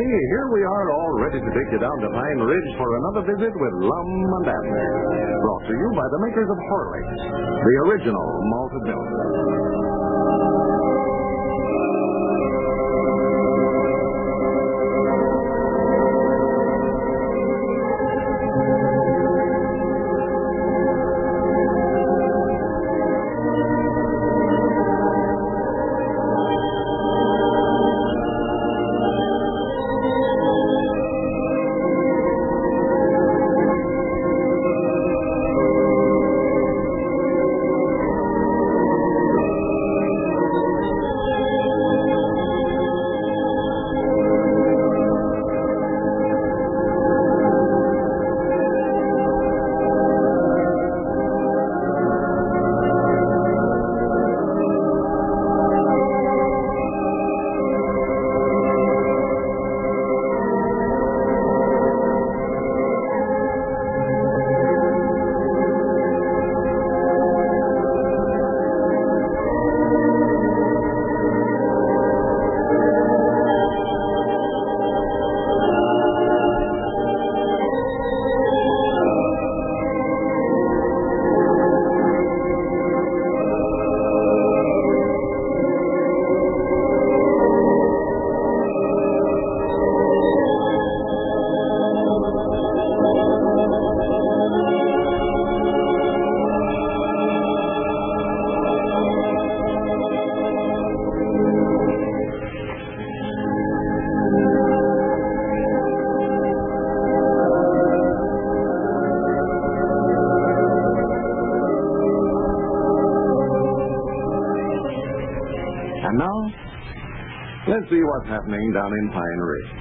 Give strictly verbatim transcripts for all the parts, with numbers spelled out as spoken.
here we are all ready to take you down to Pine Ridge for another visit with Lum and Abner. Brought to you by the makers of Horlicks, the original malted milk. And now, let's see what's happening down in Pine Ridge.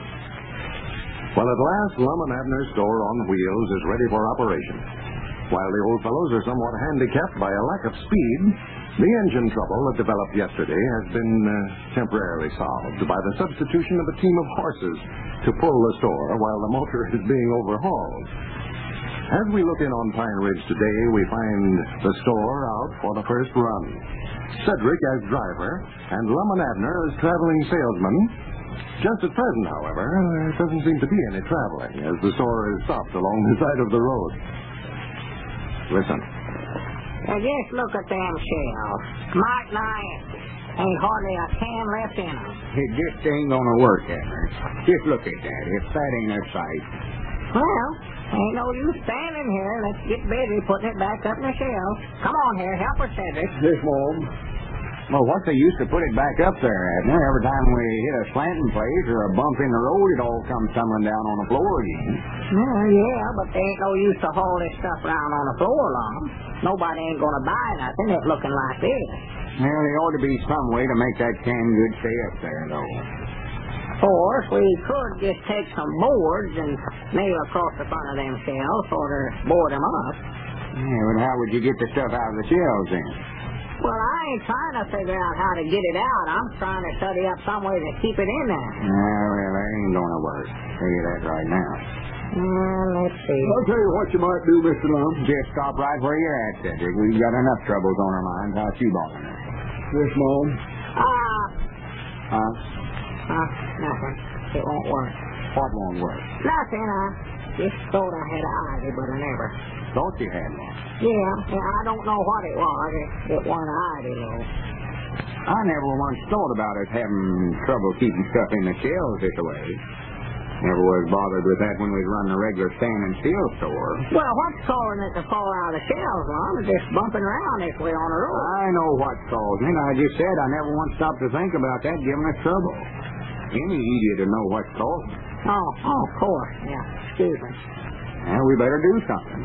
Well, at last, Lum and Abner's store on wheels is ready for operation. While the old fellows are somewhat handicapped by a lack of speed, the engine trouble that developed yesterday has been uh, temporarily solved by the substitution of a team of horses to pull the store while the motor is being overhauled. As we look in on Pine Ridge today, we find the store out for the first run. Cedric as driver, and Lum and Abner as traveling salesmen. Just at present, however, there doesn't seem to be any traveling, as the store is stopped along the side of the road. Listen. Now, just look at them shells. Might nice. Ain't hardly a can left in them. It just ain't gonna work, Abner. Just look at that. If that ain't a sight. Well, ain't no use standing here. Let's get busy putting it back up in the shelves. Come on here, help us, Cedric. Yes, Mom. Well, what's the use to put it back up there, Abner? Every time we hit a slanting place or a bump in the road, it all comes tumbling down on the floor again. Well, yeah, but there ain't no use to haul this stuff around on the floor long. Nobody ain't gonna buy nothing that's looking like this. Well, there ought to be some way to make that canned good stay up there, though. Of course, we could just take some boards and nail across the front of them shelves, sort of board them up. Yeah, but how would you get the stuff out of the shelves then? Well, I ain't trying to figure out how to get it out. I'm trying to study up some way to keep it in there. Yeah, well, that ain't gonna work. Tell you that right now. Well, let's see. I'll tell you what you might do, Mister Lum. Just stop right where you're at, Cedric. We've got enough troubles on our minds. How you bothering us? Yes, Mom. Ah. Huh? Uh, nothing. It won't work. What won't work? Nothing. I just thought I had an idea, but I never. Thought you had one. Yeah, yeah, I don't know what it was. It, it wasn't an idea, though. I never once thought about us having trouble keeping stuff in the shelves this way. Never was bothered with that when we was running a regular standing still store. Well, what's causing it to fall out of the shelves, Lum? It's just bumping around this way on the road. I know what's causing it. I just said I never once stopped to think about that giving us trouble. Any idiot to know what's causing it. Oh, oh, of course. Yeah, excuse me. Well, we better do something.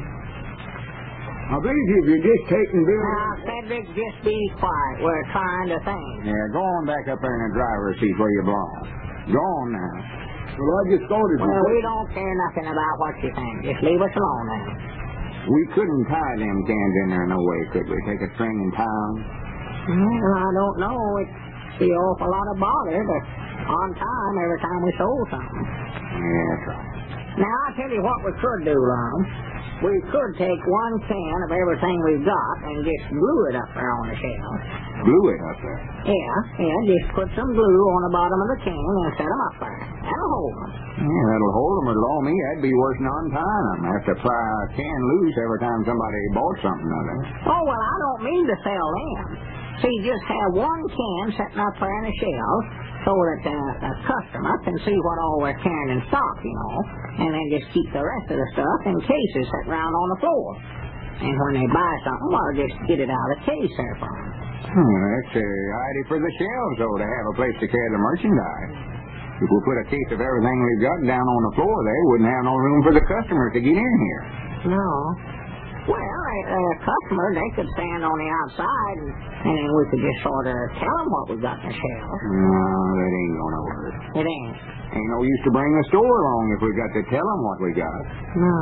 I believe if you're just taking Bill... Now, Cedric, just be quiet. We're trying to think. Yeah, go on back up there in the driver's seat where you belong. Go on now. Well, I just thought it was... Well, we don't care nothing about what you think. Just leave us alone now. We couldn't tie them cans in there no way, could we? Take a string and tie them? Well, I don't know. It's the awful lot of bother, but on time every time we sold something. Yeah, that's right. Now, I'll tell you what we could do, Lum. We could take one can of everything we've got and just glue it up there on the shelf. Glue it up there? Yeah, yeah, just put some glue on the bottom of the can and set them up there. That'll hold them. Yeah, that'll hold them. It'll all me. That'd be worse than untying them. Have to pry a can loose every time somebody bought something of it. Oh, well, I don't mean to sell them. See, just have one can sitting up there in the shelves so that the, the customer can see what all we're carrying in stock, you know, and then just keep the rest of the stuff in cases sitting around on the floor. And when they buy something, well, just get it out of the case there for them. Hmm, that's a idea for the shelves, though, to have a place to carry the merchandise. If we put a case of everything we've got down on the floor, they wouldn't have no room for the customers to get in here. No. Well, a, a customer, they could stand on the outside, and, and then we could just sort of tell them what we've got in the shelves. No, that ain't gonna work. It ain't. Ain't no use to bring the store along if we've got to tell them what we got. No.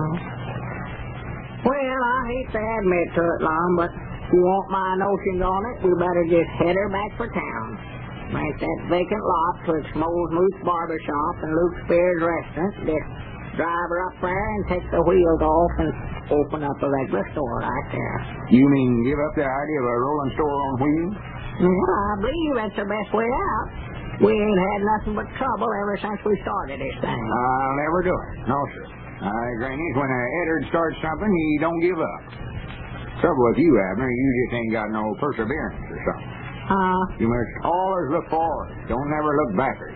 Well, I hate to admit to it, Lon, but if you want my notions on it, we better just head her back for town. Rent that vacant lot twixt Moe's Moose Barber Shop and Luke Spears Restaurant. Just drive her up there and take the wheels off and open up a regular store right there. You mean give up the idea of a rolling store on wheels? Yeah, I believe that's the best way out. We ain't had nothing but trouble ever since we started this thing. I'll never do it. No, sir. I Granny, when a Eddard starts something, he don't give up. Trouble with you, Abner, you just ain't got no perseverance or something. Huh? You must always look forward. Don't never look backward.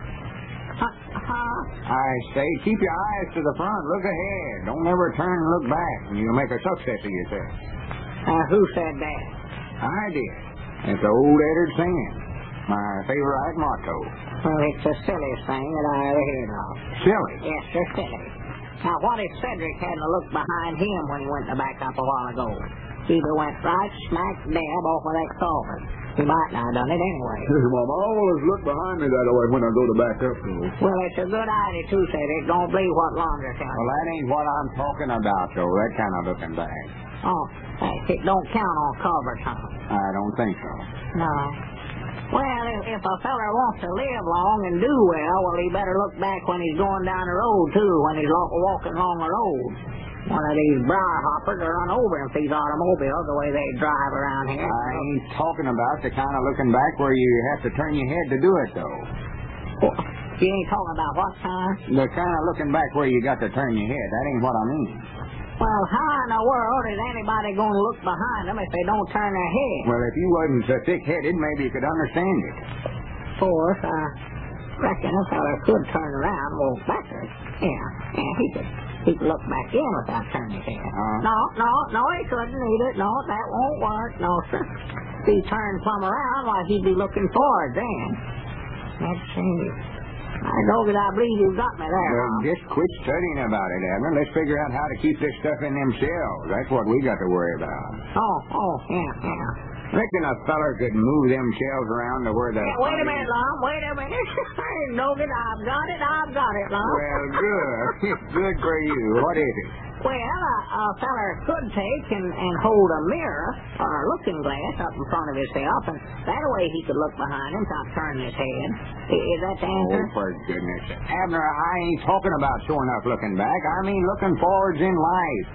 Huh? Huh? I say, keep your eyes to the front. Look ahead. Don't never turn and look back, and you'll make a success of yourself. Uh, who said that? I did. It's the old Eddard saying. My favorite motto. Well, it's the silliest thing that I ever heard of. Silly. Yes, sir, silly. Now, what if Cedric hadn't looked behind him when he went to back up a while ago? He'd have went right smack dab off of that culvert. He might not have done it anyway. Mom, I always look behind me that way when I go to back up, though. Well, it's a good idea, too, Cedric. Don't believe what Longer tells Well, that ain't what I'm talking about, though, that kind of looking back. Oh, hey, it don't count on culverts, huh? I don't think so. No. Well, if, if a feller wants to live long and do well, well, he better look back when he's going down the road, too, when he's walking along the road. One of these briar hoppers will run over him if these automobiles the way they drive around here. I ain't talking about the kind of looking back where you have to turn your head to do it, though. Well, you ain't talking about what kind? The kind of looking back where you got to turn your head. That ain't what I mean. Well, how in the world is anybody going to look behind them if they don't turn their head? Well, if you wasn't so thick-headed, maybe you could understand it. Of course, I reckon a feller could turn around and walk backwards. Yeah, yeah, he could. He could look back in without turning his head. Uh, no, no, no, he couldn't either. No, that won't work. No, sir. If he turned plumb around, why, he'd be looking forward then. Let's see. I know that I believe you got me there, well, huh? just quit studying about it, Abner. Let's figure out how to keep this stuff in them shells. That's what we got to worry about. Oh, oh, yeah, yeah. Reckon a feller could move them shells around to where the... Yeah, wait a minute, Lon. Wait a minute. No, that I've got it. I've got it, Lon. Well, good. Good for you. What is it? Well, a, a feller could take and, and hold a mirror or a looking glass up in front of himself, and that way he could look behind him without turning his head. Is that the answer? Oh, for goodness sake. Abner, I ain't talking about showing up looking back. I mean looking forwards in life.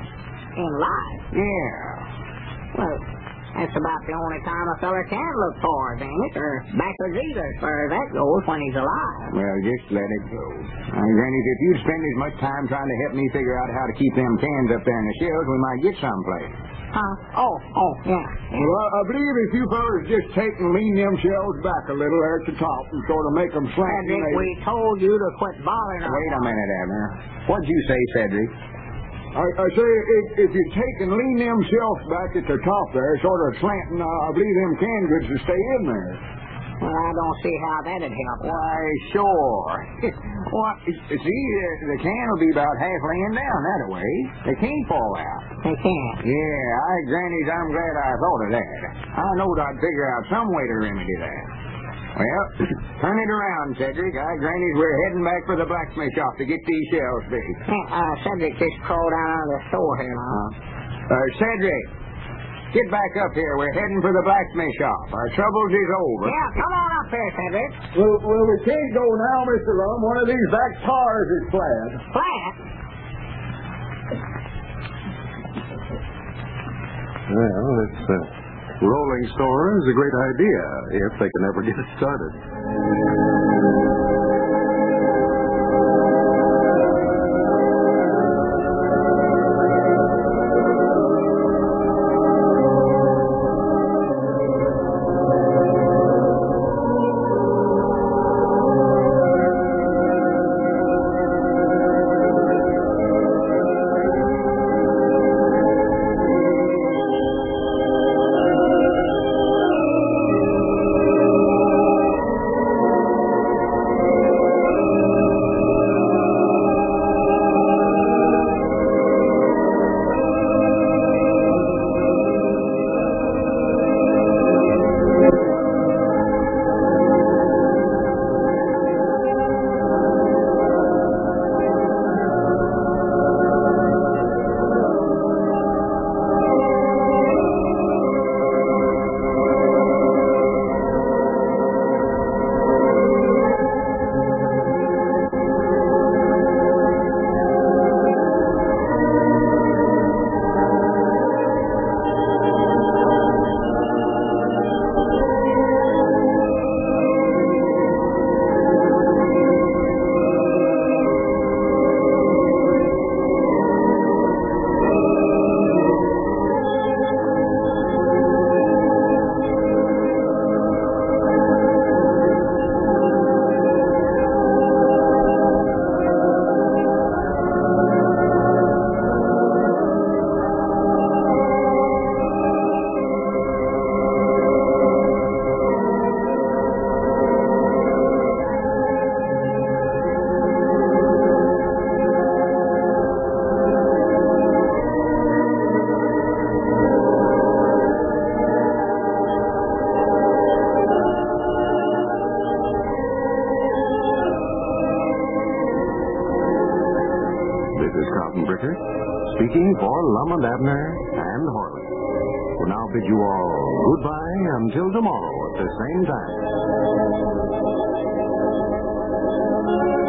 In life? Yeah. Well, that's about the only time a feller can look forward, ain't it? Or backwards either, as far as that goes, when he's alive. Well, just let it go. Now, Granny, if you'd spend as much time trying to help me figure out how to keep them cans up there in the shelves, we might get someplace. Huh? Oh, oh, yeah. Well, I, I believe if you fellas just take and lean them shelves back a little there at the top and sort of make them slant. Cedric, we told you to quit bothering us. Wait a minute, Abner. What'd you say, Cedric? I, I say, if, if you take and lean them shelves back at the top there, sort of slanting, uh, I believe them canned goods will stay in there. Well, I don't see how that'd help. Why, sure. What? See, the, the can will be about half laying down that way. They can't fall out. They can't. Yeah, I, Grannies, I'm glad I thought of that. I knowed I'd figure out some way to remedy that. Well, turn it around, Cedric. I, Grannies, we're heading back for the blacksmith shop to get these shells fixed. Yeah, uh, Cedric just crawled out of the store here now. Uh, Cedric, get back up here. We're heading for the blacksmith shop. Our troubles is over. Yeah, come on up here, Cedric. Well, well, we can't go now, Mister Lum. One of these back tires is flat. Flat? Well, it's a rolling store is a great idea if they can ever get it started. This is Carlton Bricker, speaking for Lum and Abner and Horley. We'll now bid you all goodbye until tomorrow at the same time.